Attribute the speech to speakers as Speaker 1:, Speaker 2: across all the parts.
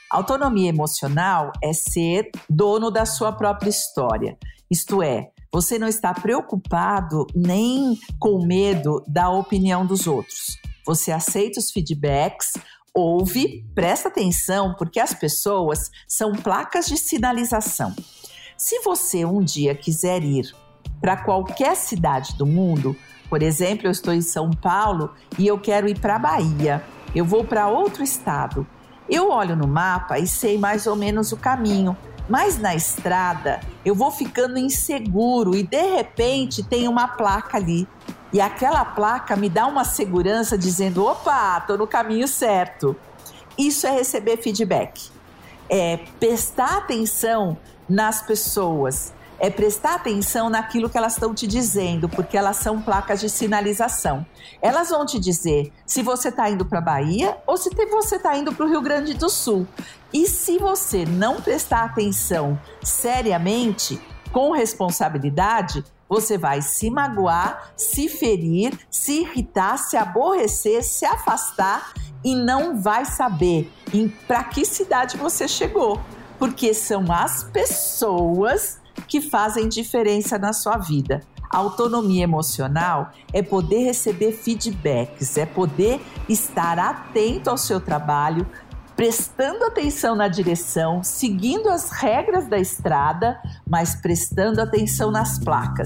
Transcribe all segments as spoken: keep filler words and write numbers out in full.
Speaker 1: Autonomia emocional é ser dono da sua própria história. Isto é, você não está preocupado nem com medo da opinião dos outros. Você aceita os feedbacks, ouve, presta atenção, porque as pessoas são placas de sinalização. Se você um dia quiser ir para qualquer cidade do mundo, por exemplo, eu estou em São Paulo e eu quero ir para a Bahia, eu vou para outro estado. Eu olho no mapa e sei mais ou menos o caminho, mas na estrada eu vou ficando inseguro e de repente tem uma placa ali. E aquela placa me dá uma segurança dizendo, opa, estou no caminho certo. Isso é receber feedback. É prestar atenção nas pessoas. É prestar atenção naquilo que elas estão te dizendo, porque elas são placas de sinalização. Elas vão te dizer se você está indo para a Bahia ou se você está indo para o Rio Grande do Sul. E se você não prestar atenção seriamente, com responsabilidade, você vai se magoar, se ferir, se irritar, se aborrecer, se afastar e não vai saber para que cidade você chegou. Porque são as pessoas que fazem diferença na sua vida. A autonomia emocional é poder receber feedbacks, é poder estar atento ao seu trabalho, prestando atenção na direção, seguindo as regras da estrada, mas prestando atenção nas placas.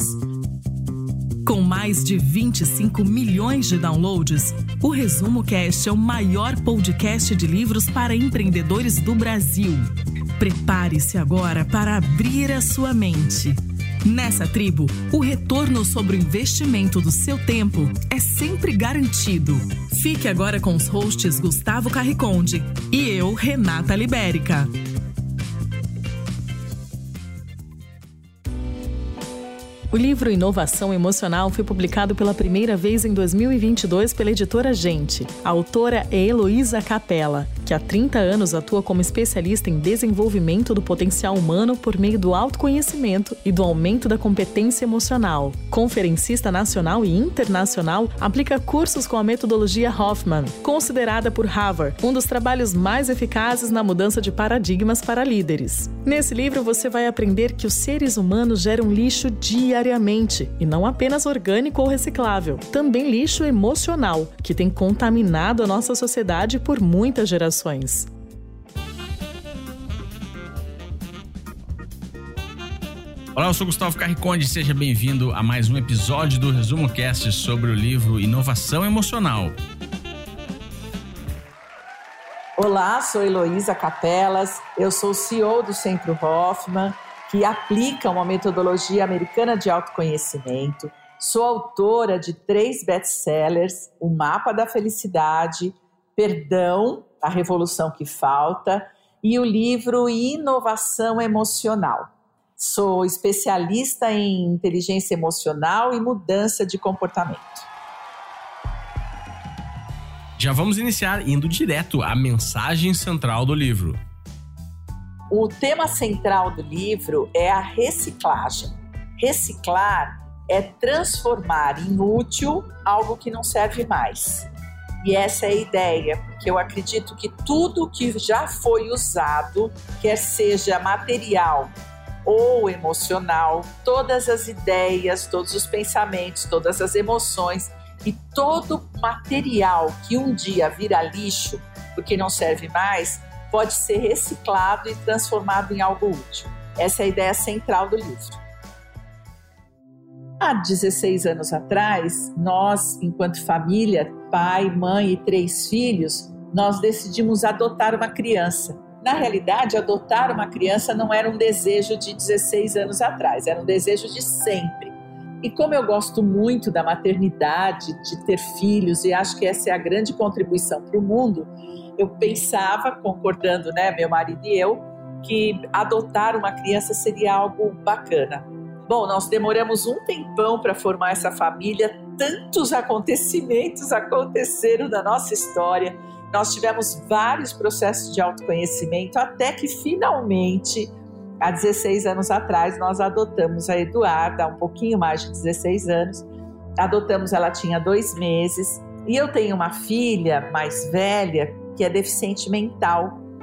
Speaker 2: Com mais de vinte e cinco milhões de downloads, o Resumo Cast é o maior podcast de livros para empreendedores do Brasil. Prepare-se agora para abrir a sua mente. Nessa tribo, o retorno sobre o investimento do seu tempo é sempre garantido. Fique agora com os hosts Gustavo Carriconde e eu, Renata Libérica. O livro Inovação Emocional foi publicado pela primeira vez em dois mil e vinte e dois pela editora Gente. A autora é Heloísa Capella, que há trinta anos atua como especialista em desenvolvimento do potencial humano por meio do autoconhecimento e do aumento da competência emocional. Conferencista nacional e internacional, aplica cursos com a metodologia Hoffman, considerada por Harvard um dos trabalhos mais eficazes na mudança de paradigmas para líderes. Nesse livro você vai aprender que os seres humanos geram lixo diariamente, e não apenas orgânico ou reciclável, também lixo emocional, que tem contaminado a nossa sociedade por muitas gerações.
Speaker 3: Olá, eu sou Gustavo Carriconde, seja bem-vindo a mais um episódio do Resumo Cast sobre o livro Inovação Emocional.
Speaker 1: Olá, sou Heloísa Capellas, eu sou C E O do Centro Hoffman, que aplica uma metodologia americana de autoconhecimento. Sou autora de três best-sellers, O Mapa da Felicidade, Perdão, a Revolução que Falta, e o livro Inovação Emocional. Sou especialista em inteligência emocional e mudança de comportamento.
Speaker 3: Já vamos iniciar indo direto à mensagem central do livro.
Speaker 1: O tema central do livro é a reciclagem. Reciclar é transformar em útil algo que não serve mais. E essa é a ideia, porque eu acredito que tudo que já foi usado, quer seja material ou emocional, todas as ideias, todos os pensamentos, todas as emoções e todo material que um dia vira lixo, porque não serve mais, pode ser reciclado e transformado em algo útil. Essa é a ideia central do livro. Há dezesseis anos atrás, nós, enquanto família, pai, mãe e três filhos, nós decidimos adotar uma criança. Na realidade, adotar uma criança não era um desejo de dezesseis anos atrás, era um desejo de sempre. E como eu gosto muito da maternidade, de ter filhos, e acho que essa é a grande contribuição para o mundo, eu pensava, concordando, né, meu marido e eu, que adotar uma criança seria algo bacana. Bom, nós demoramos um tempão para formar essa família, tantos acontecimentos aconteceram na nossa história, nós tivemos vários processos de autoconhecimento, até que finalmente, há dezesseis anos atrás, nós adotamos a Eduarda, há um pouquinho mais de dezesseis anos, adotamos, ela tinha dois meses, e eu tenho uma filha mais velha, que é deficiente mental,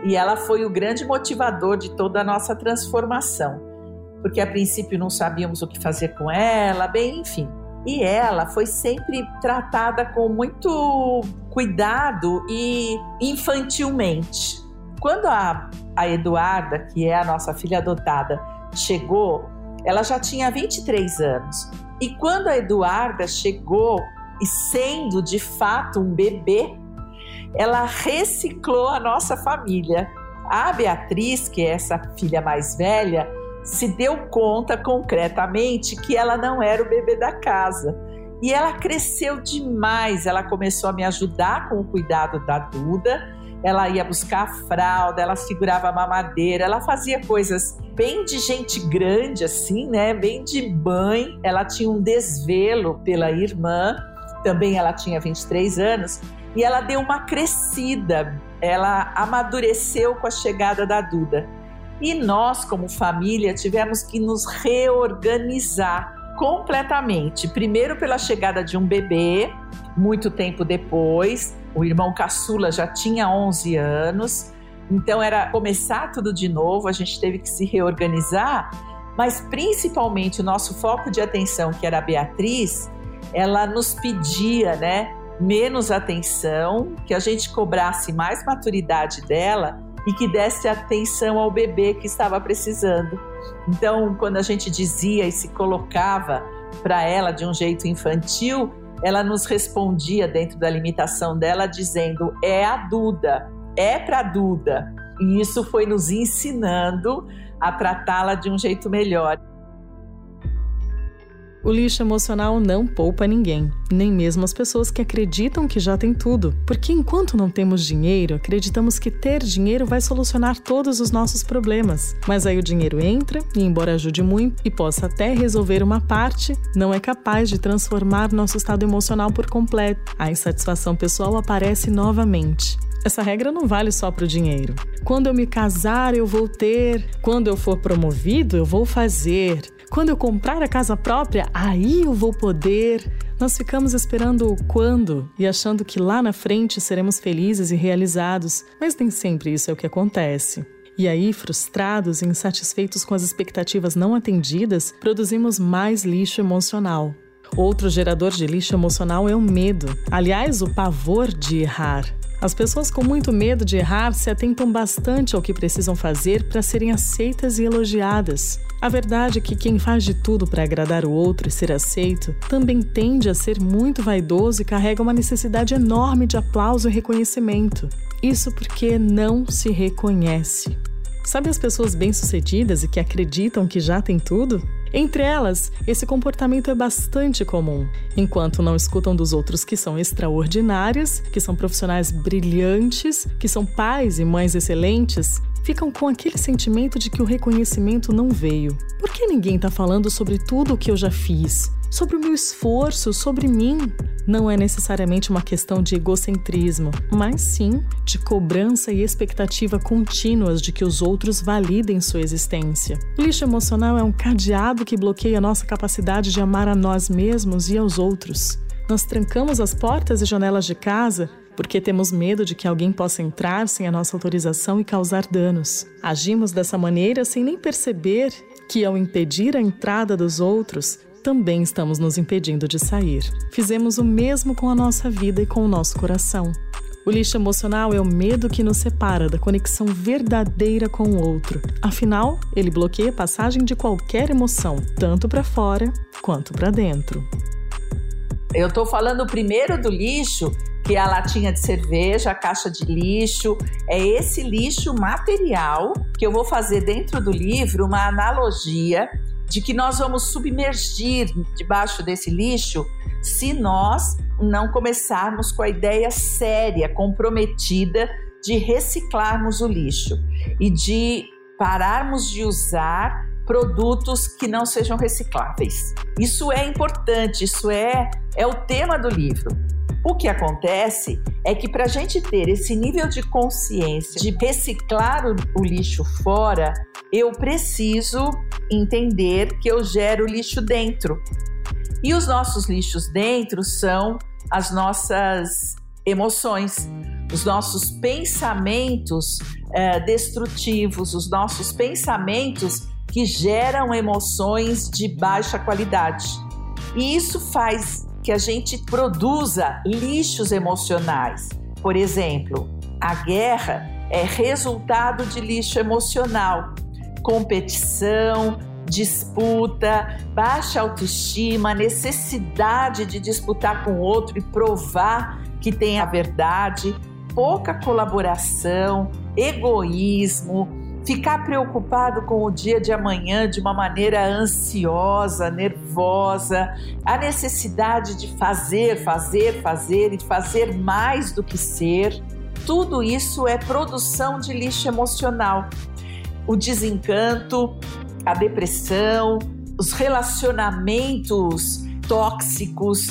Speaker 1: E ela foi o grande motivador de toda a nossa transformação, porque a princípio não sabíamos o que fazer com ela, bem, enfim. E ela foi sempre tratada com muito cuidado e infantilmente. Quando a, a Eduarda, que é a nossa filha adotada, chegou, ela já tinha vinte e três anos. E quando a Eduarda chegou, e sendo de fato um bebê, ela reciclou a nossa família. A Beatriz, que é essa filha mais velha, se deu conta concretamente que ela não era o bebê da casa. E ela cresceu demais, ela começou a me ajudar com o cuidado da Duda, ela ia buscar a fralda, ela segurava a mamadeira, ela fazia coisas bem de gente grande assim, né? Bem de mãe. Ela tinha um desvelo pela irmã, também ela tinha vinte e três anos, e ela deu uma crescida, ela amadureceu com a chegada da Duda. E nós, como família, tivemos que nos reorganizar completamente. Primeiro pela chegada de um bebê, muito tempo depois, o irmão caçula já tinha onze anos, então era começar tudo de novo, a gente teve que se reorganizar, mas principalmente o nosso foco de atenção, que era a Beatriz, ela nos pedia, né, menos atenção, que a gente cobrasse mais maturidade dela e que desse atenção ao bebê que estava precisando. Então, quando a gente dizia e se colocava para ela de um jeito infantil, ela nos respondia dentro da limitação dela dizendo: é a Duda, é para a Duda. E isso foi nos ensinando a tratá-la de um jeito melhor.
Speaker 2: O lixo emocional não poupa ninguém, nem mesmo as pessoas que acreditam que já têm tudo. Porque enquanto não temos dinheiro, acreditamos que ter dinheiro vai solucionar todos os nossos problemas. Mas aí o dinheiro entra e, embora ajude muito e possa até resolver uma parte, não é capaz de transformar nosso estado emocional por completo. A insatisfação pessoal aparece novamente. Essa regra não vale só para o dinheiro. Quando eu me casar, eu vou ter. Quando eu for promovido, eu vou fazer. Quando eu comprar a casa própria, aí eu vou poder. Nós ficamos esperando o quando e achando que lá na frente seremos felizes e realizados, mas nem sempre isso é o que acontece. E aí, frustrados e insatisfeitos com as expectativas não atendidas, produzimos mais lixo emocional. Outro gerador de lixo emocional é o medo. Aliás, o pavor de errar. As pessoas com muito medo de errar se atentam bastante ao que precisam fazer para serem aceitas e elogiadas. A verdade é que quem faz de tudo para agradar o outro e ser aceito também tende a ser muito vaidoso e carrega uma necessidade enorme de aplauso e reconhecimento. Isso porque não se reconhece. Sabe as pessoas bem-sucedidas e que acreditam que já têm tudo? Entre elas, esse comportamento é bastante comum, enquanto não escutam dos outros que são extraordinários, que são profissionais brilhantes, que são pais e mães excelentes, ficam com aquele sentimento de que o reconhecimento não veio. Por que ninguém está falando sobre tudo o que eu já fiz? Sobre o meu esforço, sobre mim? Não é necessariamente uma questão de egocentrismo, mas sim de cobrança e expectativa contínuas de que os outros validem sua existência. O lixo emocional é um cadeado que bloqueia a nossa capacidade de amar a nós mesmos e aos outros. Nós trancamos as portas e janelas de casa porque temos medo de que alguém possa entrar sem a nossa autorização e causar danos. Agimos dessa maneira sem nem perceber que, ao impedir a entrada dos outros, também estamos nos impedindo de sair. Fizemos o mesmo com a nossa vida e com o nosso coração. O lixo emocional é o medo que nos separa da conexão verdadeira com o outro. Afinal, ele bloqueia a passagem de qualquer emoção, tanto para fora quanto para dentro.
Speaker 1: Eu estou falando primeiro do lixo, que é a latinha de cerveja, a caixa de lixo. É esse lixo material que eu vou fazer dentro do livro uma analogia de que nós vamos submergir debaixo desse lixo se nós não começarmos com a ideia séria, comprometida de reciclarmos o lixo e de pararmos de usar produtos que não sejam recicláveis. Isso é importante, isso é, é o tema do livro. O que acontece é que para a gente ter esse nível de consciência de reciclar o, o lixo fora, eu preciso entender que eu gero lixo dentro. E os nossos lixos dentro são as nossas emoções. os nossos pensamentos é, destrutivos, os nossos pensamentos que geram emoções de baixa qualidade. E isso faz que a gente produza lixos emocionais. Por exemplo, a guerra é resultado de lixo emocional, competição, disputa, baixa autoestima, necessidade de disputar com o outro e provar que tem a verdade, pouca colaboração, egoísmo, ficar preocupado com o dia de amanhã de uma maneira ansiosa, nervosa, a necessidade de fazer, fazer, fazer e fazer mais do que ser. Tudo isso é produção de lixo emocional. O desencanto, a depressão, os relacionamentos tóxicos,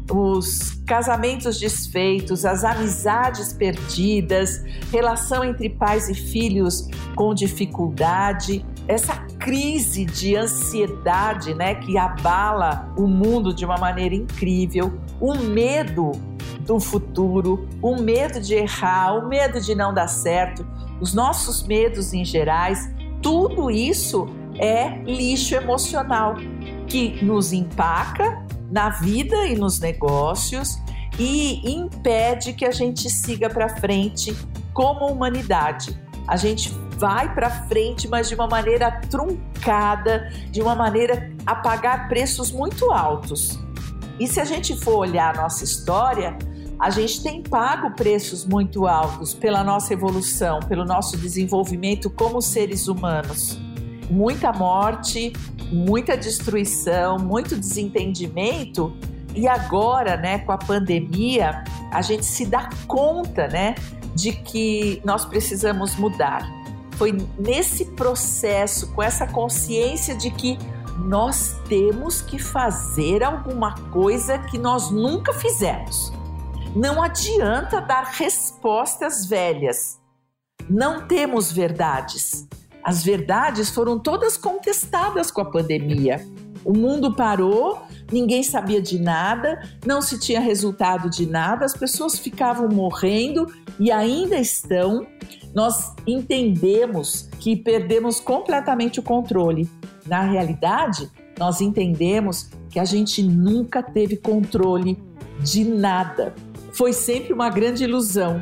Speaker 1: os casamentos desfeitos, as amizades perdidas, relação entre pais e filhos com dificuldade, essa crise de ansiedade, né, que abala o mundo de uma maneira incrível, o medo do futuro, o medo de errar, o medo de não dar certo, os nossos medos em gerais, tudo isso é lixo emocional que nos empaca na vida e nos negócios e impede que a gente siga para frente como humanidade. A gente vai para frente, mas de uma maneira truncada, de uma maneira a pagar preços muito altos. E se a gente for olhar a nossa história, a gente tem pago preços muito altos pela nossa evolução, pelo nosso desenvolvimento como seres humanos. Muita morte, muita destruição, muito desentendimento. E agora, né, com a pandemia, a gente se dá conta, né, de que nós precisamos mudar. Foi nesse processo, com essa consciência de que nós temos que fazer alguma coisa que nós nunca fizemos. Não adianta dar respostas velhas. Não temos verdades. As verdades foram todas contestadas com a pandemia. O mundo parou, ninguém sabia de nada, não se tinha resultado de nada, as pessoas ficavam morrendo e ainda estão. Nós entendemos que perdemos completamente o controle. Na realidade, nós entendemos que a gente nunca teve controle de nada. Foi sempre uma grande ilusão.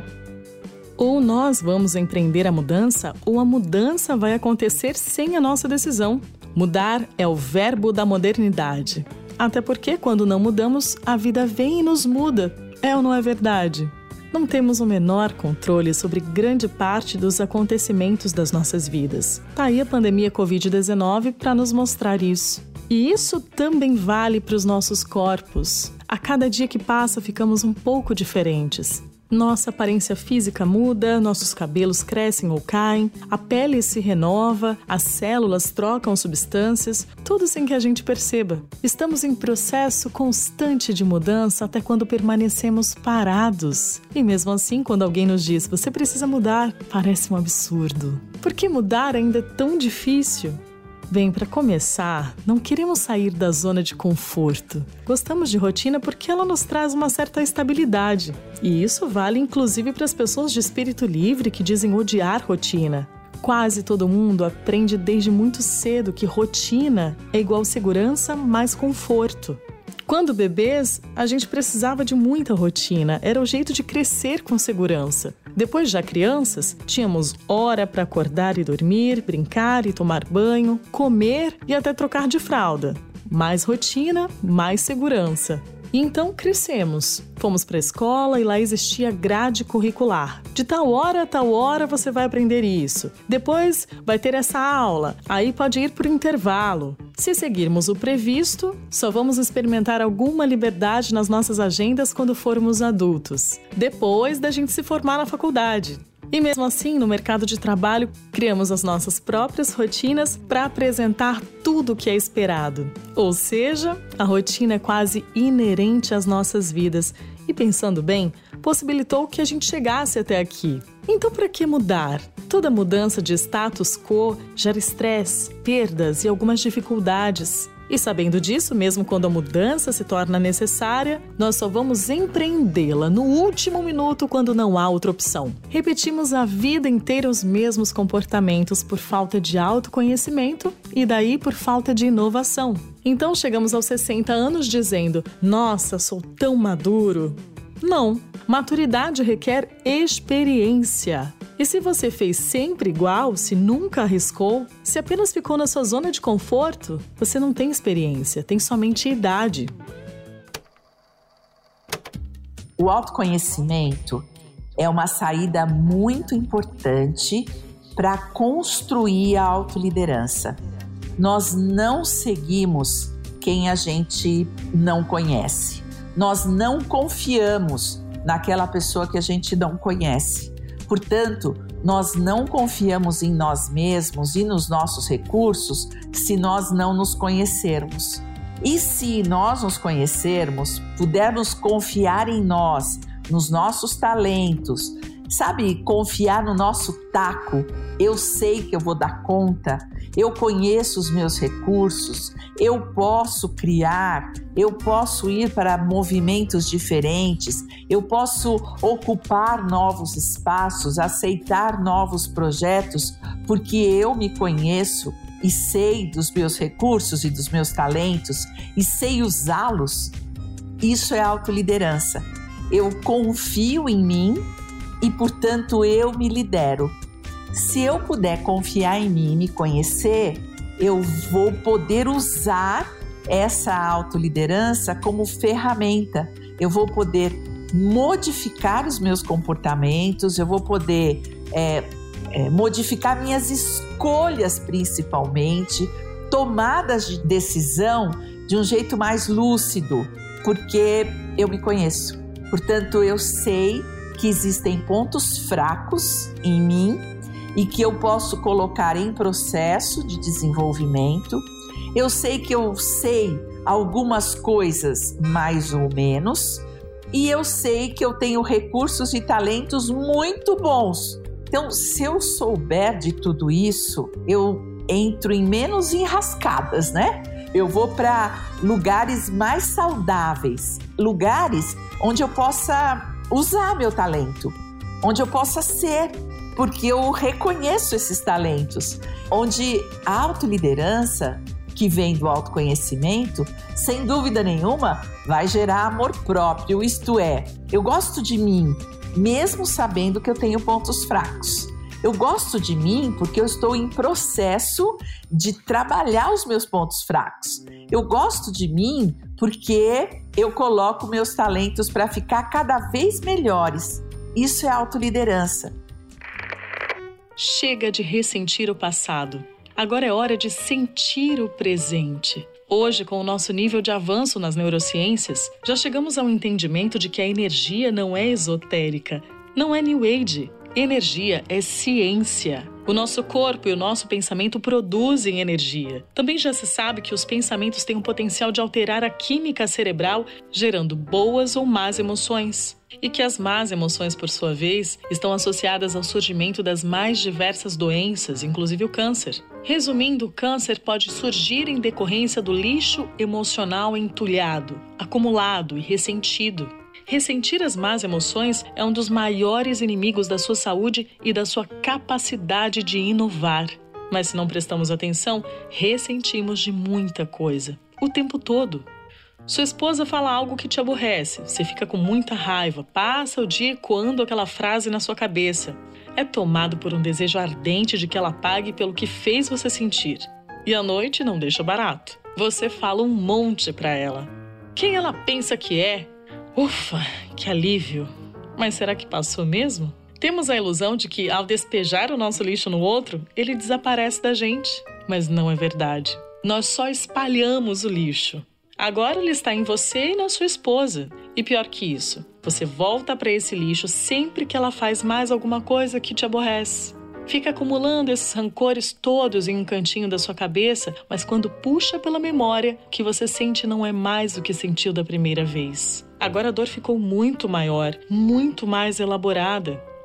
Speaker 2: Ou nós vamos empreender a mudança, ou a mudança vai acontecer sem a nossa decisão. Mudar é o verbo da modernidade. Até porque, quando não mudamos, a vida vem e nos muda. É ou não é verdade? Não temos o menor controle sobre grande parte dos acontecimentos das nossas vidas. Tá aí a pandemia covid dezenove para nos mostrar isso. E isso também vale para os nossos corpos. A cada dia que passa, ficamos um pouco diferentes. Nossa aparência física muda, nossos cabelos crescem ou caem, a pele se renova, as células trocam substâncias, tudo sem que a gente perceba. Estamos em processo constante de mudança até quando permanecemos parados. E mesmo assim, quando alguém nos diz, você precisa mudar, parece um absurdo. Por que mudar ainda é tão difícil? Bem, para começar, não queremos sair da zona de conforto. Gostamos de rotina porque ela nos traz uma certa estabilidade. E isso vale inclusive para as pessoas de espírito livre que dizem odiar rotina. Quase todo mundo aprende desde muito cedo que rotina é igual segurança mais conforto. Quando bebês, a gente precisava de muita rotina, era o jeito de crescer com segurança. Depois, já crianças, tínhamos hora para acordar e dormir, brincar e tomar banho, comer e até trocar de fralda. Mais rotina, mais segurança. E então crescemos. Fomos para a escola e lá existia grade curricular. De tal hora a tal hora você vai aprender isso. Depois vai ter essa aula. Aí pode ir por intervalo. Se seguirmos o previsto, só vamos experimentar alguma liberdade nas nossas agendas quando formos adultos. Depois da gente se formar na faculdade. E mesmo assim, no mercado de trabalho, criamos as nossas próprias rotinas para apresentar tudo o que é esperado. Ou seja, a rotina é quase inerente às nossas vidas e, pensando bem, possibilitou que a gente chegasse até aqui. Então, para que mudar? Toda mudança de status quo gera estresse, perdas e algumas dificuldades. E sabendo disso, mesmo quando a mudança se torna necessária, nós só vamos empreendê-la no último minuto quando não há outra opção. Repetimos a vida inteira os mesmos comportamentos por falta de autoconhecimento e daí por falta de inovação. Então chegamos aos sessenta anos dizendo: nossa, sou tão maduro. Não, maturidade requer experiência. E se você fez sempre igual, se nunca arriscou, se apenas ficou na sua zona de conforto, você não tem experiência, tem somente idade.
Speaker 1: O autoconhecimento é uma saída muito importante para construir a autoliderança. Nós não seguimos quem a gente não conhece. Nós não confiamos naquela pessoa que a gente não conhece. Portanto, nós não confiamos em nós mesmos e nos nossos recursos se nós não nos conhecermos. E se nós nos conhecermos, pudermos confiar em nós, nos nossos talentos, sabe, confiar no nosso taco, eu sei que eu vou dar conta, eu conheço os meus recursos, eu posso criar, eu posso ir para movimentos diferentes, eu posso ocupar novos espaços, aceitar novos projetos, porque eu me conheço e sei dos meus recursos e dos meus talentos e sei usá-los. Isso é autoliderança. Eu confio em mim e, portanto, eu me lidero. Se eu puder confiar em mim e me conhecer, eu vou poder usar essa autoliderança como ferramenta. Eu vou poder modificar os meus comportamentos, eu vou poder é, é, modificar minhas escolhas, principalmente, tomadas de decisão de um jeito mais lúcido, porque eu me conheço. Portanto, eu sei que existem pontos fracos em mim e que eu posso colocar em processo de desenvolvimento. Eu sei que eu sei algumas coisas mais ou menos e eu sei que eu tenho recursos e talentos muito bons. Então, se eu souber de tudo isso, eu entro em menos enrascadas, né? Eu vou para lugares mais saudáveis, lugares onde eu possa usar meu talento, onde eu possa ser, porque eu reconheço esses talentos, onde a autoliderança, que vem do autoconhecimento, sem dúvida nenhuma, vai gerar amor próprio, isto é, eu gosto de mim, mesmo sabendo que eu tenho pontos fracos. Eu gosto de mim porque eu estou em processo de trabalhar os meus pontos fracos. Eu gosto de mim porque eu coloco meus talentos para ficar cada vez melhores. Isso é autoliderança.
Speaker 2: Chega de ressentir o passado. Agora é hora de sentir o presente. Hoje, com o nosso nível de avanço nas neurociências, já chegamos ao entendimento de que a energia não é esotérica, não é New Age. Energia é ciência. O nosso corpo e o nosso pensamento produzem energia. Também já se sabe que os pensamentos têm o potencial de alterar a química cerebral, gerando boas ou más emoções. E que as más emoções, por sua vez, estão associadas ao surgimento das mais diversas doenças, inclusive o câncer. Resumindo, o câncer pode surgir em decorrência do lixo emocional entulhado, acumulado e ressentido. Ressentir as más emoções é um dos maiores inimigos da sua saúde e da sua capacidade de inovar. Mas se não prestamos atenção, ressentimos de muita coisa, o tempo todo. Sua esposa fala algo que te aborrece, você fica com muita raiva, passa o dia ecoando aquela frase na sua cabeça. É tomado por um desejo ardente de que ela pague pelo que fez você sentir. E à noite não deixa barato. Você fala um monte pra ela. Quem ela pensa que é? Ufa, que alívio! Mas será que passou mesmo? Temos a ilusão de que, ao despejar o nosso lixo no outro, ele desaparece da gente. Mas não é verdade. Nós só espalhamos o lixo. Agora ele está em você e na sua esposa. E pior que isso, você volta para esse lixo sempre que ela faz mais alguma coisa que te aborrece. Fica acumulando esses rancores todos em um cantinho da sua cabeça, mas quando puxa pela memória, o que você sente não é mais o que sentiu da primeira vez. Agora a dor ficou muito maior, muito mais elaborada.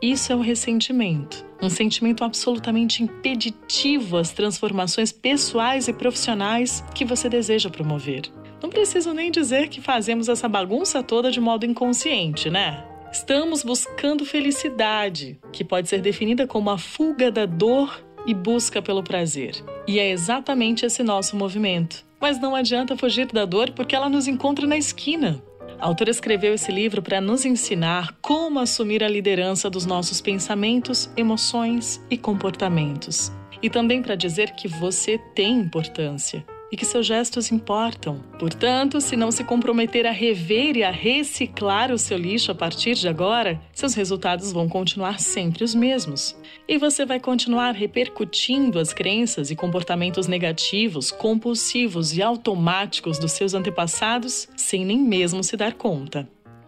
Speaker 2: Isso é o ressentimento. Um sentimento absolutamente impeditivo às transformações pessoais e profissionais que você deseja promover. Não preciso nem dizer que fazemos essa bagunça toda de modo inconsciente, né? Estamos buscando felicidade, que pode ser definida como a fuga da dor e busca pelo prazer. E é exatamente esse nosso movimento. Mas não adianta fugir da dor porque ela nos encontra na esquina. A autora escreveu esse livro para nos ensinar como assumir a liderança dos nossos pensamentos, emoções e comportamentos. E também para dizer que você tem importância e que seus gestos importam. Portanto, se não se comprometer a rever e a reciclar o seu lixo a partir de agora, seus resultados vão continuar sempre os mesmos. E você vai continuar repercutindo as crenças e comportamentos negativos, compulsivos e automáticos dos seus antepassados sem nem mesmo se dar conta.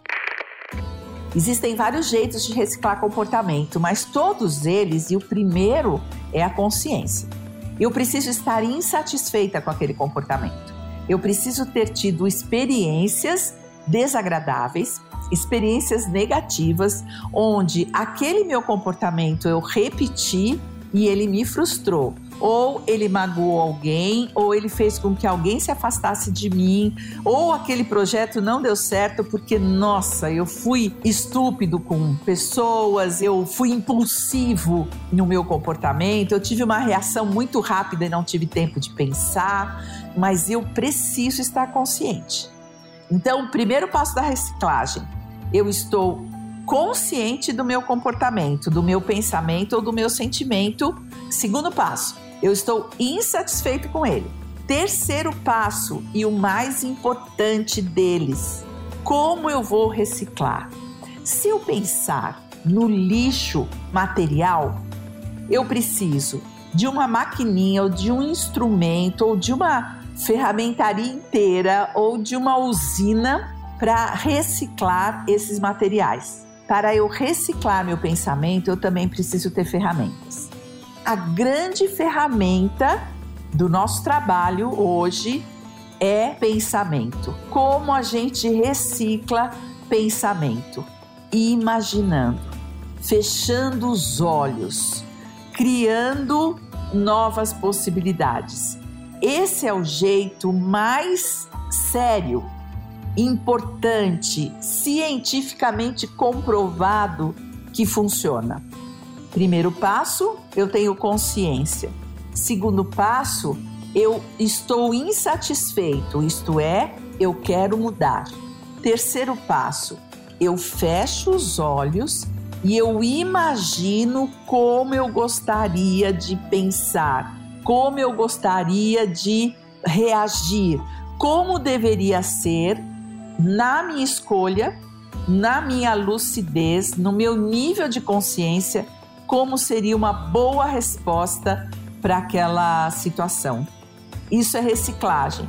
Speaker 1: Existem vários jeitos de reciclar comportamento, mas todos eles, e o primeiro é a consciência. Eu preciso estar insatisfeita com aquele comportamento. Eu preciso ter tido experiências desagradáveis, experiências negativas, onde aquele meu comportamento eu repeti e ele me frustrou. Ou ele magoou alguém, ou ele fez com que alguém se afastasse de mim, ou aquele projeto não deu certo porque, nossa, eu fui estúpido com pessoas, eu fui impulsivo no meu comportamento, eu tive uma reação muito rápida e não tive tempo de pensar, mas eu preciso estar consciente. Então, o primeiro passo da reciclagem, eu estou consciente do meu comportamento, do meu pensamento ou do meu sentimento. Segundo passo, eu estou insatisfeito com ele. Terceiro passo, e o mais importante deles, como eu vou reciclar? Se eu pensar no lixo material, eu preciso de uma maquininha ou de um instrumento ou de uma ferramentaria inteira ou de uma usina para reciclar esses materiais. Para eu reciclar meu pensamento, eu também preciso ter ferramentas. A grande ferramenta do nosso trabalho hoje é pensamento. Como a gente recicla pensamento? Imaginando, fechando os olhos, criando novas possibilidades. Esse é o jeito mais sério, importante, cientificamente comprovado que funciona. Primeiro passo, eu tenho consciência. Segundo passo, eu estou insatisfeito, isto é, eu quero mudar. Terceiro passo, eu fecho os olhos e eu imagino como eu gostaria de pensar, como eu gostaria de reagir, como deveria ser na minha escolha, na minha lucidez, no meu nível de consciência, como seria uma boa resposta para aquela situação. Isso é reciclagem.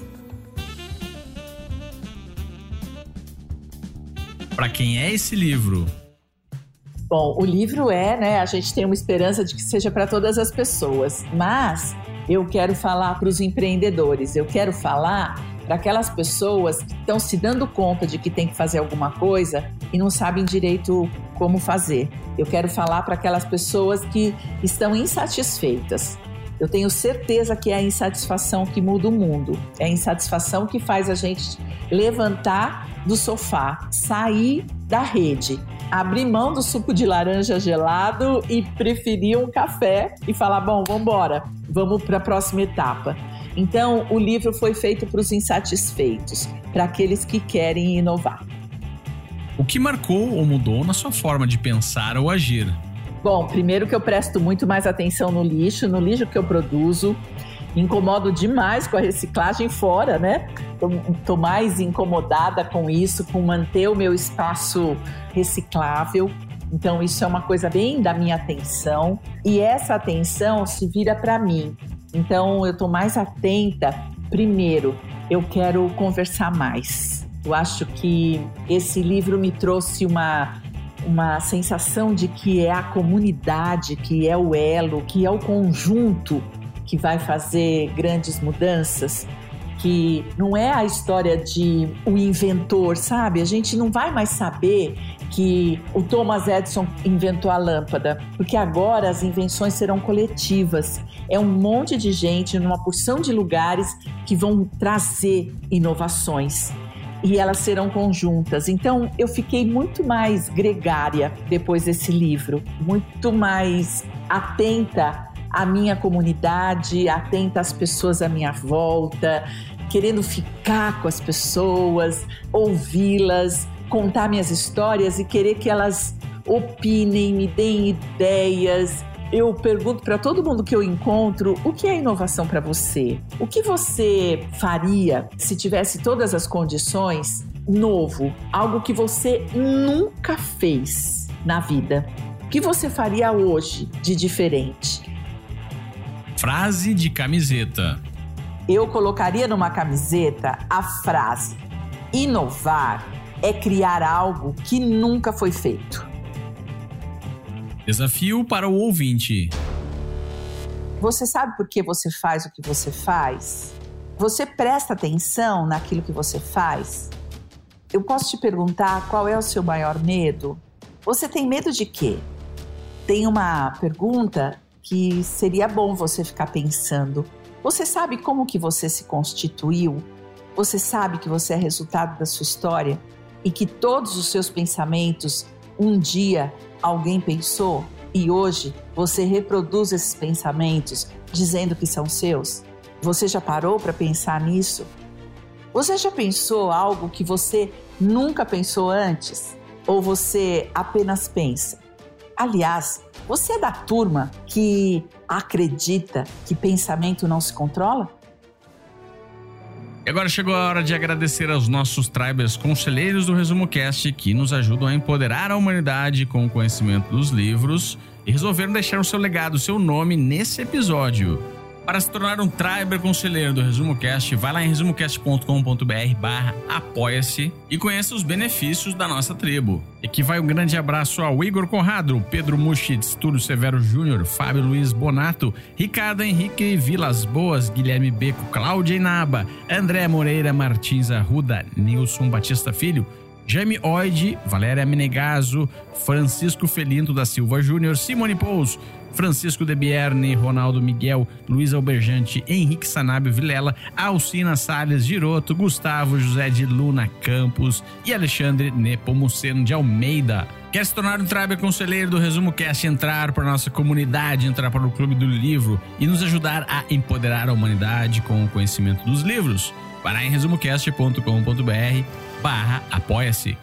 Speaker 3: Para quem é esse livro?
Speaker 1: Bom, o livro é, né, a gente tem uma esperança de que seja para todas as pessoas, mas eu quero falar para os empreendedores, eu quero falar para aquelas pessoas que estão se dando conta de que tem que fazer alguma coisa e não sabem direito como fazer. Eu quero falar para aquelas pessoas que estão insatisfeitas. Eu tenho certeza que é a insatisfação que muda o mundo. É a insatisfação que faz a gente levantar do sofá, sair da rede, abrir mão do suco de laranja gelado e preferir um café e falar, bom, vamos embora, vamos para a próxima etapa. Então, o livro foi feito para os insatisfeitos, para aqueles que querem inovar.
Speaker 3: O que marcou ou mudou na sua forma de pensar ou agir?
Speaker 1: Bom, primeiro que eu presto muito mais atenção no lixo, no lixo que eu produzo. Me incomodo demais com a reciclagem fora, né? Tô, tô mais incomodada com isso, com manter o meu espaço reciclável. Então, isso é uma coisa bem da minha atenção. E essa atenção se vira para mim. Então, eu tô mais atenta. Primeiro, eu quero conversar mais. Eu acho que esse livro me trouxe uma, uma sensação de que é a comunidade, que é o elo, que é o conjunto que vai fazer grandes mudanças, que não é a história de o inventor, sabe? A gente não vai mais saber que o Thomas Edison inventou a lâmpada, porque agora as invenções serão coletivas. É um monte de gente numa porção de lugares que vão trazer inovações e elas serão conjuntas. Então, eu fiquei muito mais gregária depois desse livro, muito mais atenta à minha comunidade, atenta às pessoas à minha volta, querendo ficar com as pessoas, ouvi-las, contar minhas histórias e querer que elas opinem, me deem ideias. Eu pergunto para todo mundo que eu encontro, o que é inovação para você? O que você faria se tivesse todas as condições novo? Algo que você nunca fez na vida. O que você faria hoje de diferente?
Speaker 3: Frase de camiseta.
Speaker 1: Eu colocaria numa camiseta a frase: inovar é criar algo que nunca foi feito.
Speaker 3: Desafio para o ouvinte.
Speaker 1: Você sabe por que você faz o que você faz? Você presta atenção naquilo que você faz? Eu posso te perguntar qual é o seu maior medo? Você tem medo de quê? Tem uma pergunta que seria bom você ficar pensando. Você sabe como que você se constituiu? Você sabe que você é resultado da sua história? E que todos os seus pensamentos, um dia alguém pensou e hoje você reproduz esses pensamentos dizendo que são seus? Você já parou para pensar nisso? Você já pensou algo que você nunca pensou antes? Ou você apenas pensa? Aliás, você é da turma que acredita que pensamento não se controla?
Speaker 3: E agora chegou a hora de agradecer aos nossos Tribers conselheiros do Resumo Cast que nos ajudam a empoderar a humanidade com o conhecimento dos livros e resolveram deixar o seu legado, o seu nome nesse episódio. Para se tornar um Triber conselheiro do Resumo Cast, vai lá em resumocast ponto com ponto b r barra apoia-se e conheça os benefícios da nossa tribo. E aqui vai um grande abraço ao Igor Conrado, Pedro Muschitz, Túlio Severo Júnior, Fábio Luiz Bonato, Ricardo Henrique Vilas Boas, Guilherme Beco, Cláudia Inaba, André Moreira Martins Arruda, Nilson Batista Filho, Jaime Oide, Valéria Menegaso, Francisco Felinto da Silva Júnior, Simone Pous, Francisco De Bierne, Ronaldo Miguel, Luiz Alberjante, Henrique Sanabio Vilela, Alcina Salles Giroto, Gustavo José de Luna Campos e Alexandre Nepomuceno de Almeida. Quer se tornar um Triber conselheiro do Resumo Cast, entrar para a nossa comunidade, entrar para o Clube do Livro e nos ajudar a empoderar a humanidade com o conhecimento dos livros? Vai lá em resumocast ponto com ponto b r barra apoia-se.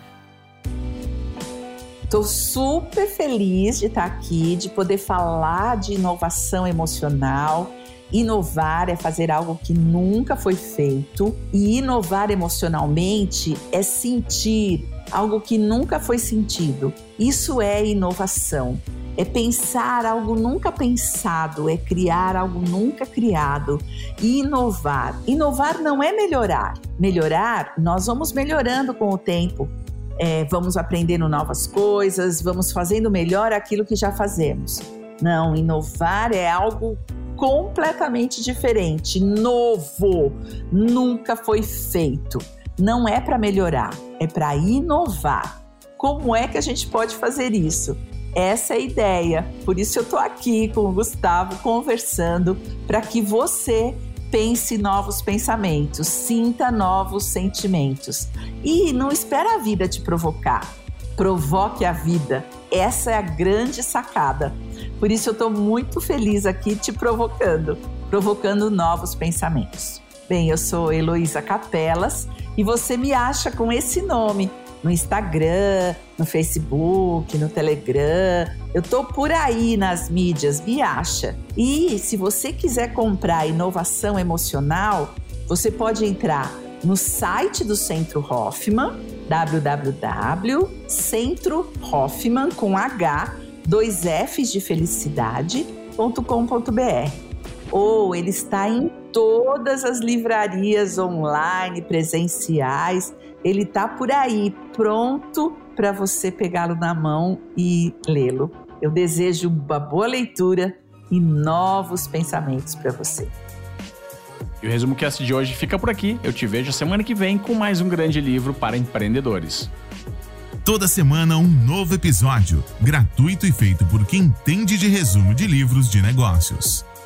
Speaker 1: Estou super feliz de estar aqui, de poder falar de inovação emocional. Inovar é fazer algo que nunca foi feito e inovar emocionalmente é sentir algo que nunca foi sentido. Isso é inovação. É pensar algo nunca pensado, é criar algo nunca criado. E inovar. Inovar não é melhorar. Melhorar, nós vamos melhorando com o tempo. É, vamos aprendendo novas coisas, vamos fazendo melhor aquilo que já fazemos. Não, inovar é algo completamente diferente, novo, nunca foi feito. Não é para melhorar, é para inovar. Como é que a gente pode fazer isso? Essa é a ideia, por isso eu estou aqui com o Gustavo conversando para que você pense novos pensamentos, sinta novos sentimentos. E não espera a vida te provocar, provoque a vida. Essa é a grande sacada. Por isso eu estou muito feliz aqui te provocando, provocando novos pensamentos. Bem, eu sou Heloísa Capelas e você me acha com esse nome no Instagram, no Facebook, no Telegram. Eu tô por aí nas mídias, me acha. E se você quiser comprar inovação emocional, você pode entrar no site do Centro Hoffman, w w w ponto centro hoffman com H, dois F's de felicidade, ponto com ponto b r. Ou ele está em todas as livrarias online, presenciais. Ele está por aí, pronto para você pegá-lo na mão e lê-lo. Eu desejo uma boa leitura e novos pensamentos para você.
Speaker 4: E o Resumo Cast de hoje fica por aqui. Eu te vejo semana que vem com mais um grande livro para empreendedores.
Speaker 5: Toda semana um novo episódio, gratuito e feito por quem entende de resumo de livros de negócios.